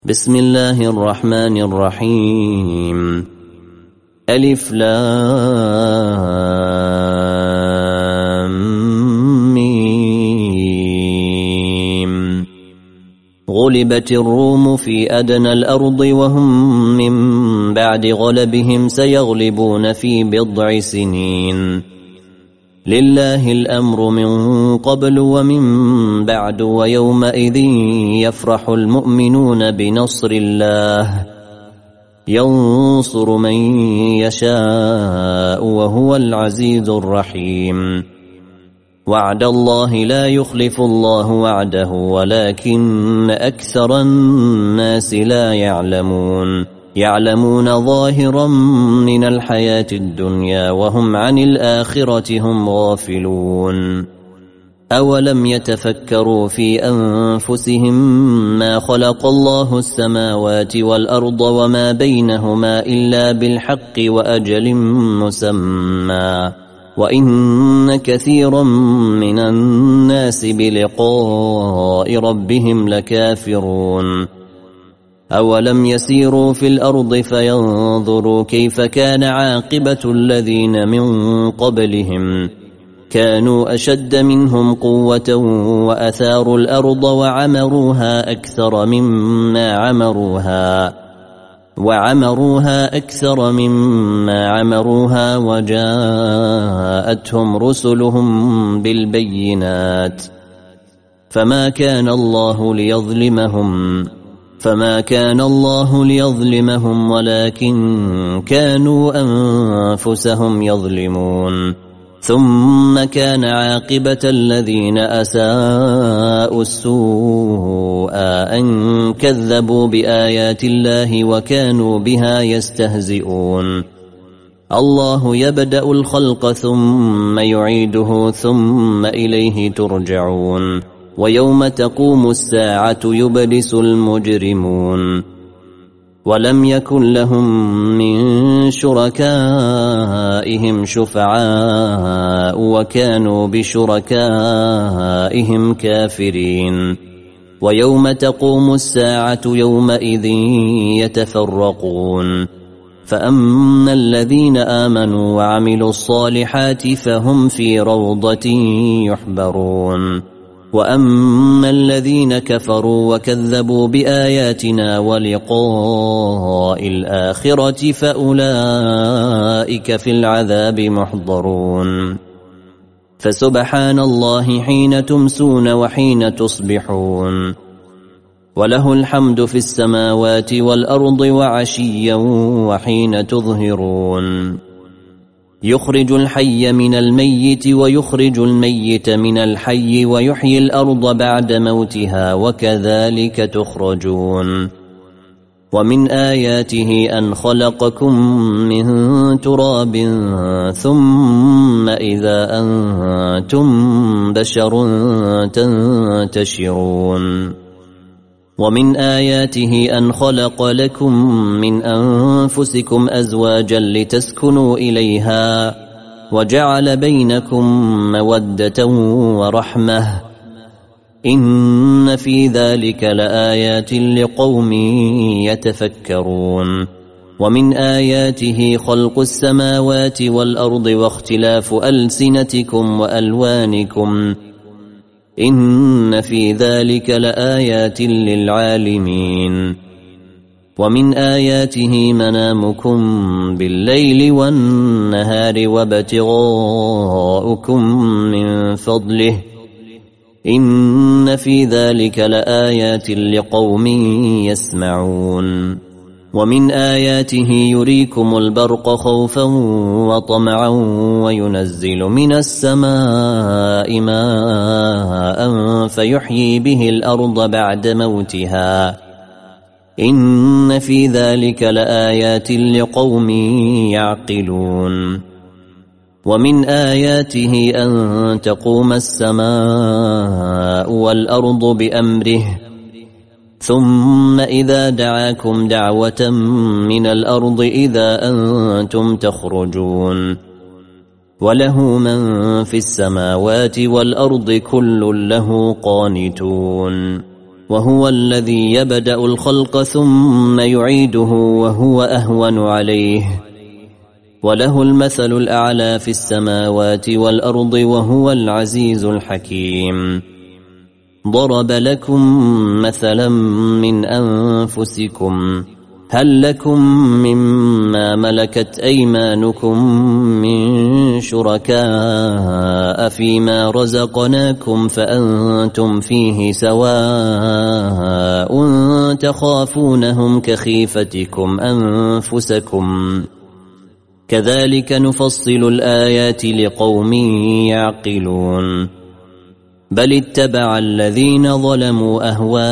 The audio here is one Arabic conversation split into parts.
بسم الله الرحمن الرحيم. ألف لام ميم. غلبت الروم في أدنى الأرض وهم من بعد غلبهم سيغلبون في بضع سنين. لله الأمر من قبل ومن بعد ويومئذ يفرح المؤمنون بنصر الله ينصر من يشاء وهو العزيز الرحيم. وعد الله لا يخلف الله وعده ولكن أكثر الناس لا يعلمون ظاهرا من الحياة الدنيا وهم عن الآخرة هم غافلون. أولم يتفكروا في أنفسهم ما خلق الله السماوات والأرض وما بينهما إلا بالحق وأجل مسمى وإن كثيرا من الناس بلقاء ربهم لكافرون. أولم يسيروا في الأرض فينظروا كيف كان عاقبة الذين من قبلهم كانوا أشد منهم قوة وأثاروا الأرض وعمروها أكثر مما عمروها وجاءتهم رسلهم بالبينات فما كان الله ليظلمهم ولكن كانوا أنفسهم يظلمون. ثم كان عاقبة الذين أساءوا السوء أن كذبوا بآيات الله وكانوا بها يستهزئون. الله يبدأ الخلق ثم يعيده ثم إليه ترجعون. ويوم تقوم الساعة يبلس المجرمون ولم يكن لهم من شركائهم شفعاء وكانوا بشركائهم كافرين. ويوم تقوم الساعة يومئذ يتفرقون فأما الذين آمنوا وعملوا الصالحات فهم في روضة يحبرون وأما الذين كفروا وكذبوا بآياتنا ولقاء الآخرة فأولئك في العذاب محضرون. فسبحان الله حين تمسون وحين تصبحون وله الحمد في السماوات والأرض وعشيا وحين تظهرون. يخرج الحي من الميت ويخرج الميت من الحي ويحيي الأرض بعد موتها وكذلك تخرجون. ومن آياته أن خلقكم من تراب ثم إذا أنتم بشر تنتشرون. ومن آياته أن خلق لكم من أنفسكم أزواجا لتسكنوا إليها وجعل بينكم مودة ورحمة إن في ذلك لآيات لقوم يتفكرون. ومن آياته خلق السماوات والأرض واختلاف ألسنتكم وألوانكم إن في ذلك لآيات للعالمين. ومن آياته منامكم بالليل والنهار وابتغاؤكم من فضله إن في ذلك لآيات لقوم يسمعون. ومن آياته يريكم البرق خوفا وطمعا وينزل من السماء ماء فيحيي به الأرض بعد موتها إن في ذلك لآيات لقوم يعقلون. ومن آياته أن تقوم السماء والأرض بأمره ثم إذا دعاكم دعوة من الأرض إذا أنتم تخرجون. وله من في السماوات والأرض كل له قانتون وهو الذي يبدأ الخلق ثم يعيده وهو أهون عليه وله المثل الأعلى في السماوات والأرض وهو العزيز الحكيم. ضرب لكم مثلا من أنفسكم هل لكم مما ملكت أيمانكم من شركاء فيما رزقناكم فأنتم فيه سواء تخافونهم كخيفتكم أنفسكم كذلك نفصل الآيات لقوم يعقلون. بل اتبع الذين ظلموا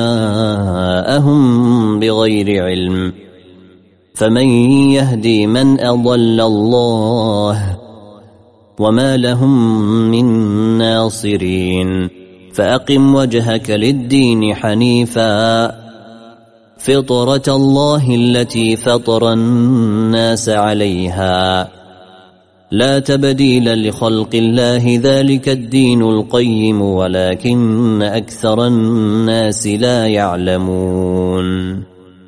أهواءهم بغير علم فمن يهدي من أضل الله وما لهم من ناصرين. فأقم وجهك للدين حنيفا فطرة الله التي فطر الناس عليها لا تبديل لخلق الله ذلك الدين القيم ولكن أكثر الناس لا يعلمون.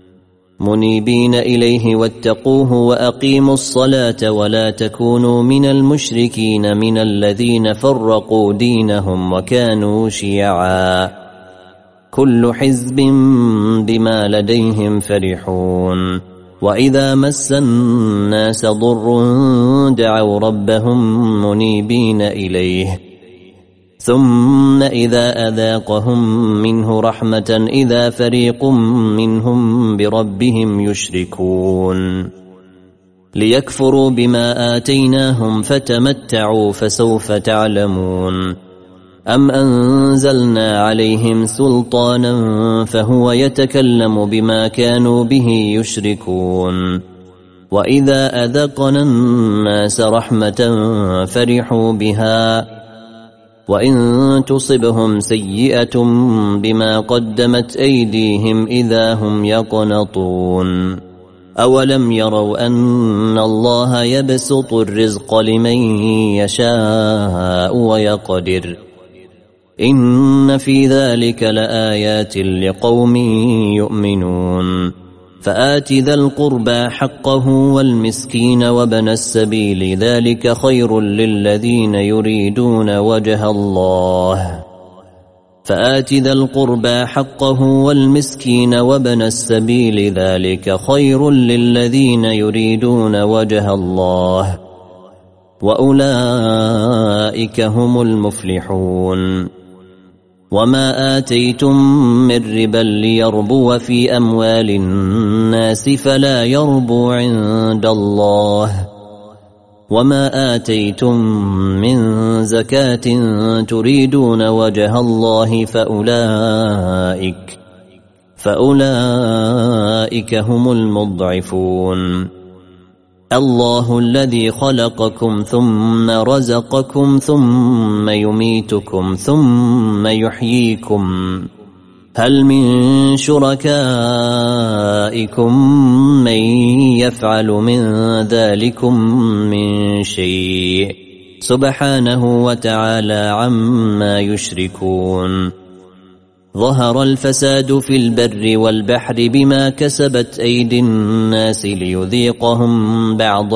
منيبين إليه واتقوه وأقيموا الصلاة ولا تكونوا من المشركين من الذين فرقوا دينهم وكانوا شيعا كل حزب بما لديهم فرحون. وإذا مس الناس ضر دعوا ربهم منيبين إليه ثم إذا أذاقهم منه رحمة إذا فريق منهم بربهم يشركون. ليكفروا بما آتيناهم فتمتعوا فسوف تعلمون. أم أنزلنا عليهم سلطانا فهو يتكلم بما كانوا به يشركون. وإذا أذقنا الناس رحمة فرحوا بها وإن تصبهم سيئة بما قدمت أيديهم إذا هم يقنطون. أولم يروا أن الله يبسط الرزق لمن يشاء ويقدر إن في ذلك لآيات لقوم يؤمنون. فآت ذا القربى حقه والمسكين وابن السبيل ذلك خير للذين يريدون وجه الله. فآت ذا القربى حقه والمسكين وابن السبيل ذلك خير للذين يريدون وجه الله وأولئك هم المفلحون. وما آتيتم من ربا ليربو في أموال الناس فلا يربو عند الله وما آتيتم من زكاة تريدون وجه الله فأولئك هم المضعفون. الله الذي خلقكم ثم رزقكم ثم يميتكم ثم يحييكم هل من شركائكم من يفعل من ذلكم من شيء سبحانه وتعالى عما يشركون. ظهر الفساد في البر والبحر بما كسبت أيدي الناس ليذيقهم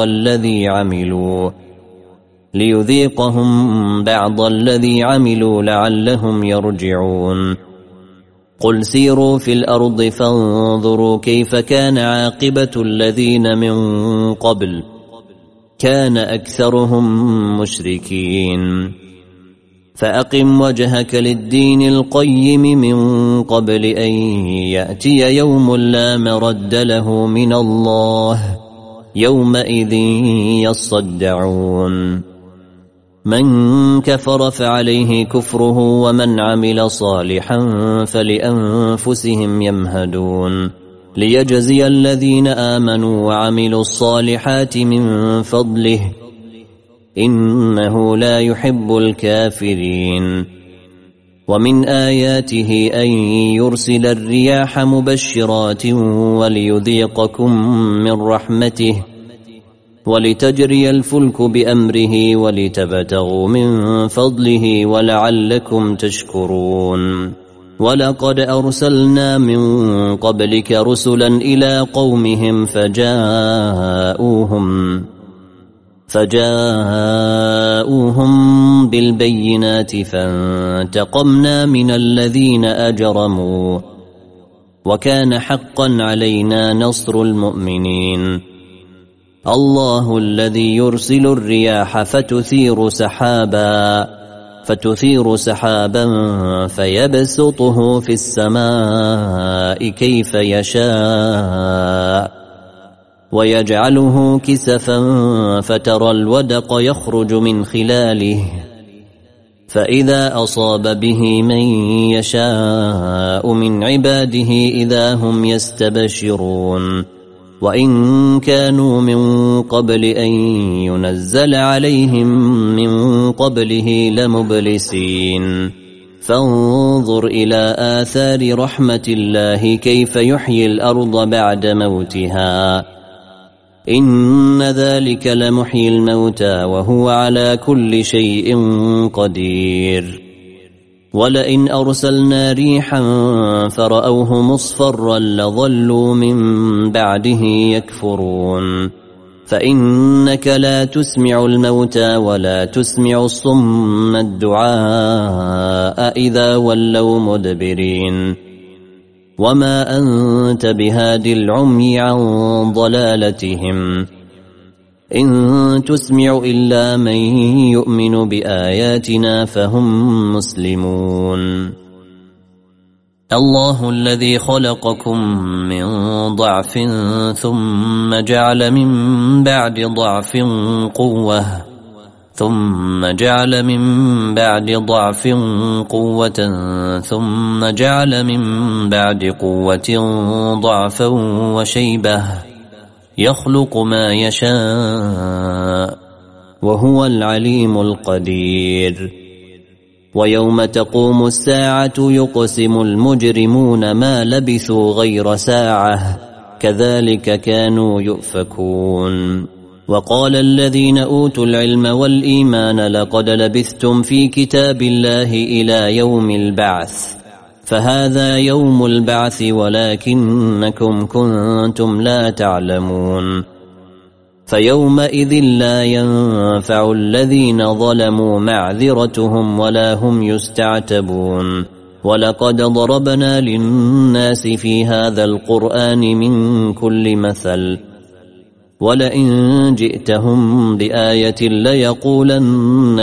بعض الذي عملوا لعلهم يرجعون. قل سيروا في الأرض فانظروا كيف كان عاقبة الذين من قبل كان أكثرهم مشركين. فأقم وجهك للدين القيم من قبل أن يأتي يوم لا مرد له من الله يومئذ يصدعون. من كفر فعليه كفره ومن عمل صالحا فلأنفسهم يمهدون. ليجزي الذين آمنوا وعملوا الصالحات من فضله إنه لا يحب الكافرين. ومن آياته أن يرسل الرياح مبشرات وليذيقكم من رحمته ولتجري الفلك بأمره ولتبتغوا من فضله ولعلكم تشكرون. ولقد أرسلنا من قبلك رسلا إلى قومهم فجاءوهم بالبينات فانتقمنا من الذين أجرموا وكان حقا علينا نصر المؤمنين. الله الذي يرسل الرياح فتثير سحابا فيبسطه في السماء كيف يشاء ويجعله كسفا فترى الودق يخرج من خلاله فإذا أصاب به من يشاء من عباده إذا هم يستبشرون. وإن كانوا من قبل أن ينزل عليهم من قبله لمبلسين. فانظر إلى آثار رحمة الله كيف يحيي الأرض بعد موتها إن ذلك لمحيي الموتى وهو على كل شيء قدير. ولئن أرسلنا ريحا فرأوه مصفرا لظلوا من بعده يكفرون. فإنك لا تسمع الموتى ولا تسمع الصم الدعاء إذا ولوا مدبرين. وما أنت بهاد العمي عن ضلالتهم إن تسمع إلا من يؤمن بآياتنا فهم مسلمون. الله الذي خلقكم من ضعف ثم جعل من بعد ضعف قوة ثم جعل من بعد ضعف قوة ثم جعل من بعد قوة ضعفا وشيبة يخلق ما يشاء وهو العليم القدير. ويوم تقوم الساعة يقسم المجرمون ما لبثوا غير ساعة كذلك كانوا يؤفكون. وقال الذين أوتوا العلم والإيمان لقد لبثتم في كتاب الله إلى يوم البعث فهذا يوم البعث ولكنكم كنتم لا تعلمون. فيومئذ لا ينفع الذين ظلموا معذرتهم ولا هم يستعتبون. ولقد ضربنا للناس في هذا القرآن من كل مثل ولئن جئتهم بآية ليقولن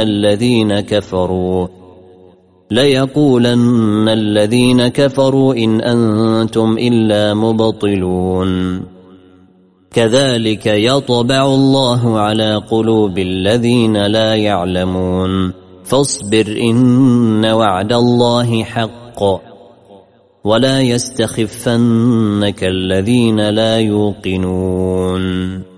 الذين كفروا إن أنتم إلا مبطلون. كذلك يطبع الله على قلوب الذين لا يعلمون. فاصبر إن وعد الله حق ولا يستخفنك الذين لا يوقنون.